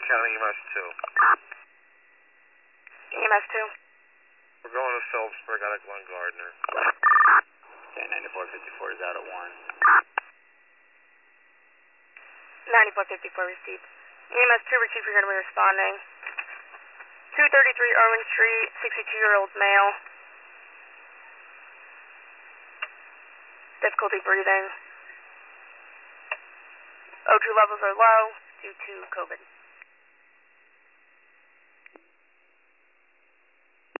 County EMS 2. EMS 2. We're going to Phillipsburg out of Glen Gardner. Okay, 9454 is out at 1. 9454 received. EMS 2, Chief, you're going to be responding. 233 Irwin Street, 62-year-old male. Difficulty breathing. O2 levels are low due to COVID.